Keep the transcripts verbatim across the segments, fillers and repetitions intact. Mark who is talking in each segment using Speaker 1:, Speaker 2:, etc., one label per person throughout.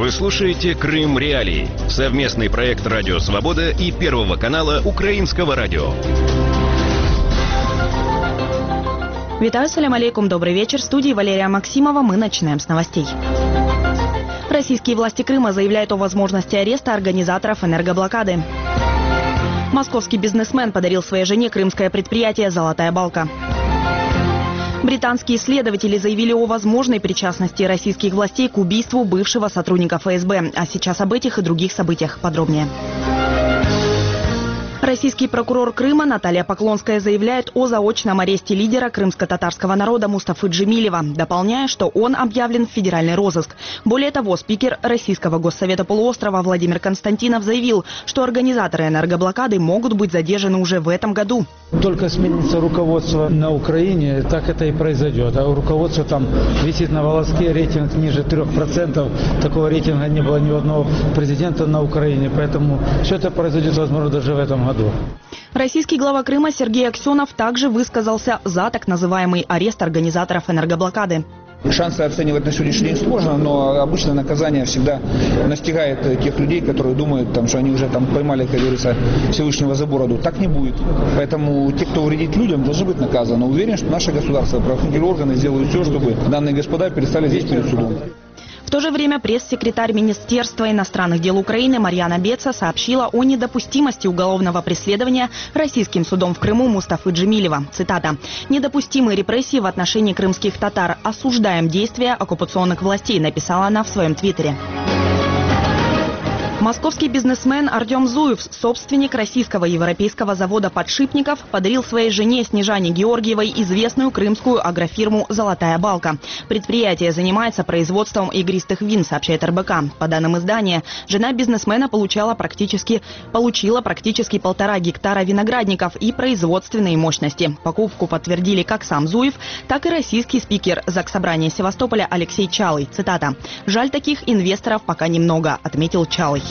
Speaker 1: Вы слушаете «Крым Реалии» — совместный проект «Радио Свобода» и Первого канала Украинского радио.
Speaker 2: Витаю, салям алейкум, добрый вечер. В студии Валерия Максимова. Мы начинаем с новостей. Российские власти Крыма заявляют о возможности ареста организаторов энергоблокады. Московский бизнесмен подарил своей жене крымское предприятие «Золотая балка». Британские исследователи заявили о возможной причастности российских властей к убийству бывшего сотрудника эф эс бэ. А сейчас об этих и других событиях подробнее. Российский прокурор Крыма Наталья Поклонская заявляет о заочном аресте лидера крымско-татарского народа Мустафы Джемилева, дополняя, что он объявлен в федеральный розыск. Более того, спикер Российского госсовета полуострова Владимир Константинов заявил, что организаторы энергоблокады могут быть задержаны уже в этом году.
Speaker 3: Только сменится руководство на Украине, так это и произойдет. А руководство там висит на волоске, рейтинг ниже трех процентов. Такого рейтинга не было ни у одного президента на Украине. Поэтому все это произойдет, возможно, даже в этом году.
Speaker 2: Российский глава Крыма Сергей Аксенов также высказался за так называемый арест организаторов энергоблокады.
Speaker 4: Шансы оценивать на сегодняшний день сложно, но обычно наказание всегда настигает тех людей, которые думают, там, что они уже там поймали, как говорится, Всевышнего за бороду. Так не будет. Поэтому те, кто вредит людям, должны быть наказаны. Уверен, что наше государство, правоохранительные органы сделают все, чтобы данные господа перестали здесь перед судом.
Speaker 2: В то же время пресс-секретарь Министерства иностранных дел Украины Марьяна Беца сообщила о недопустимости уголовного преследования российским судом в Крыму Мустафы Джемилева. Цитата. «Недопустимые репрессии в отношении крымских татар. Осуждаем действия оккупационных властей», написала она в своем твиттере. Московский бизнесмен Артем Зуев, собственник российского европейского завода подшипников, подарил своей жене Снежане Георгиевой известную крымскую агрофирму «Золотая балка». Предприятие занимается производством игристых вин, сообщает эр бэ ка. По данным издания, жена бизнесмена получала практически, получила практически полтора гектара виноградников и производственные мощности. Покупку подтвердили как сам Зуев, так и российский спикер Заксобрания Севастополя Алексей Чалый. Цитата. «Жаль, таких инвесторов пока немного», отметил Чалый.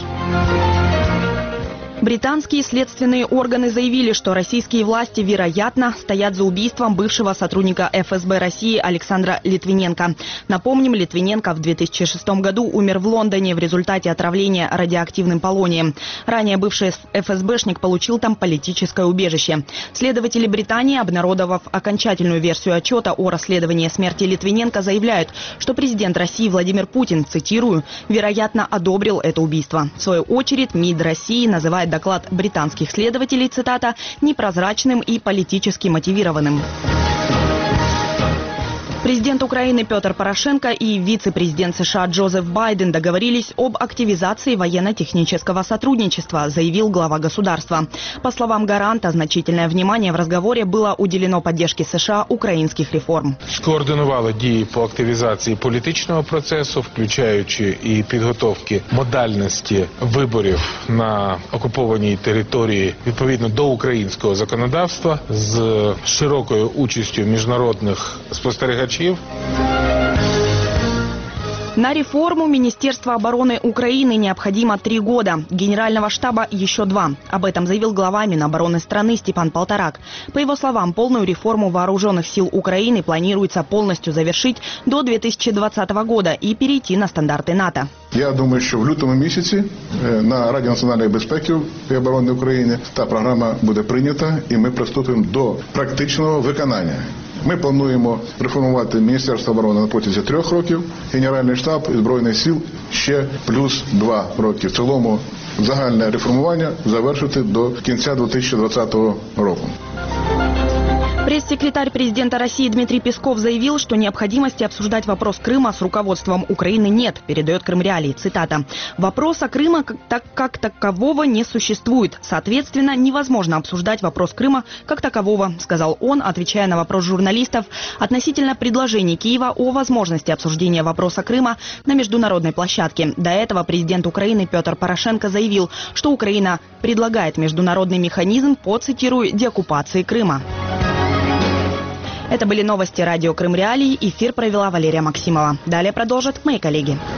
Speaker 2: Британские следственные органы заявили, что российские власти, вероятно, стоят за убийством бывшего сотрудника эф эс бэ России Александра Литвиненко. Напомним, Литвиненко в две тысячи шестом году умер в Лондоне в результате отравления радиоактивным полонием. Ранее бывший эф эс бэшник получил там политическое убежище. Следователи Британии, обнародовав окончательную версию отчета о расследовании смерти Литвиненко, заявляют, что президент России Владимир Путин, цитирую, вероятно, одобрил это убийство. В свою очередь, МИД России называет доклад британских следователей, цитата, непрозрачным и политически мотивированным. Президент Украины Петр Порошенко и вице-президент США Джозеф Байден договорились об активизации военно-технического сотрудничества, заявил глава государства. По словам гаранта, значительное внимание в разговоре было уделено поддержке США українських реформ.
Speaker 5: Скоординували дії по активізації політичного процесу, включаючи і підготовки модальності виборів на окупованій території відповідно до українського законодавства з широкою участю міжнародних спостерігачів.
Speaker 2: На реформу Министерства обороны Украины необходимо три года. Генерального штаба еще два. Об этом заявил глава Минобороны страны Степан Полторак. По его словам, полную реформу вооруженных сил Украины планируется полностью завершить до две тысячи двадцатого года и перейти на стандарти НАТО.
Speaker 6: Я думаю, що в лютому місяці на Раді національної безпеки і оборони України та програма буде прийнята і ми приступимо до практичного виконання. Ми плануємо реформувати Міністерство оборони на протязі трьох років, Генеральний штаб і Збройних сил ще плюс два роки. В цілому загальне реформування завершити до кінця две тысячи двадцатого року.
Speaker 2: Пресс-секретарь президента России Дмитрий Песков заявил, что необходимости обсуждать вопрос Крыма с руководством Украины нет, передает Крым Реалии. Цитата. «Вопроса Крыма так как такового не существует. Соответственно, невозможно обсуждать вопрос Крыма как такового», сказал он, отвечая на вопрос журналистов относительно предложений Киева о возможности обсуждения вопроса Крыма на международной площадке. До этого президент Украины Петр Порошенко заявил, что Украина предлагает международный механизм по, цитирую, деоккупации Крыма. Это были новости радио Крым Реалии. Эфир провела Валерия Максимова. Далее продолжат мои коллеги.